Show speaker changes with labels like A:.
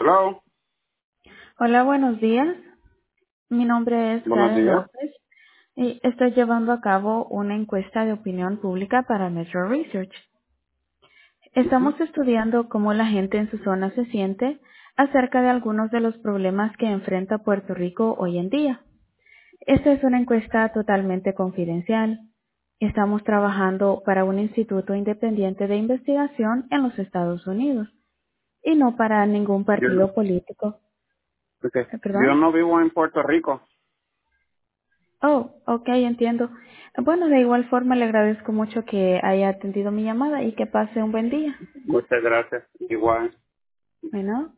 A: Hello,
B: Hola, buenos días. Mi nombre es
A: buenos
B: Karen
A: días.
B: López y estoy llevando a cabo una encuesta de opinión pública para Metro Research.
A: Ujú.
B: Estamos estudiando cómo la gente en su zona se siente acerca de algunos de los problemas que enfrenta Puerto Rico hoy en día. Esta es una encuesta totalmente confidencial. Estamos trabajando para un instituto independiente de investigación en los Estados Unidos y no para ningún
A: Yo,
B: partido político.
A: okay. Yo
B: ¿Perdón?
A: no vivo en Puerto Rico.
B: Oh, ok, entiendo. Bueno, de igual forma le agradezco mucho que haya atendido mi llamada y que pase un buen día.
A: Muchas gracias. Igual.
B: Bueno.